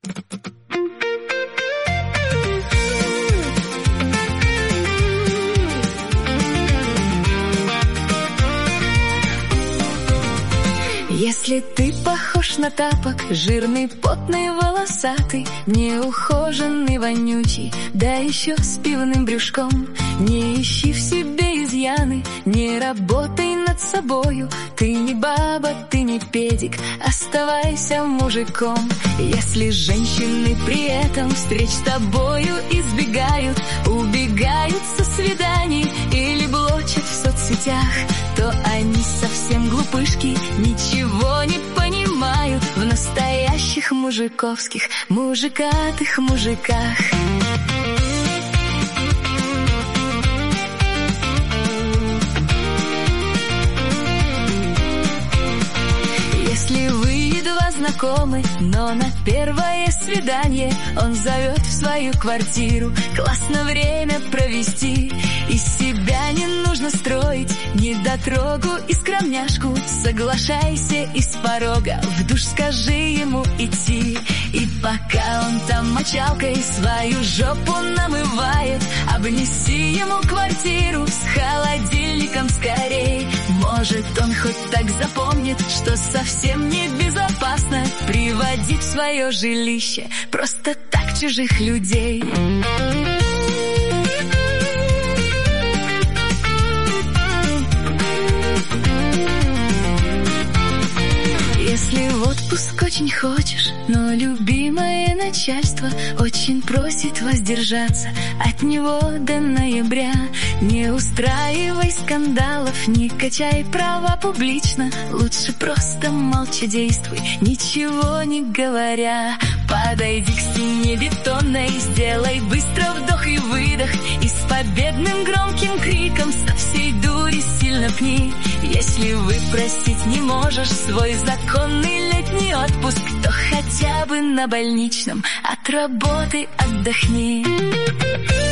Если ты похож на тапок, жирный, потный, волосатый, неухоженный, вонючий, да еще с пивным брюшком, не ищи в себе изъяны, не работай над собою. Ты не баба, ты не педик, оставайся мужиком. Если женщины при этом встреч с тобою избегают, убегают со свиданий или блочат в соцсетях, то они совсем глупышки, ничего не понимают в настоящих мужиковских, мужикатых мужиках. Если вы едва знакомы, но на первое свидание он зовет в свою квартиру, классно время провести. Из себя не нужно строить недотрогу и скромняшку. Соглашайся и с порога в душ скажи ему идти. И пока он там мочалкой свою жопу намывает, обнеси ему квартиру с холодильником скорей. Может, он хоть так запомнит, что совсем небезопасно приводить в свое жилище просто так чужих людей. Если в отпуск очень хочешь, но любимое начальство очень просит воздержаться от него до ноября, не устраивай скандалов, не качай права публично, лучше просто молча действуй, ничего не говоря. Подойди к стене бетонной, сделай быстро вдох и выдох, и с победным громким криком со всей дури сильно пни. Если выпросить не можешь свой законный летний отпуск, то хотя бы на больничном от работы отдохни.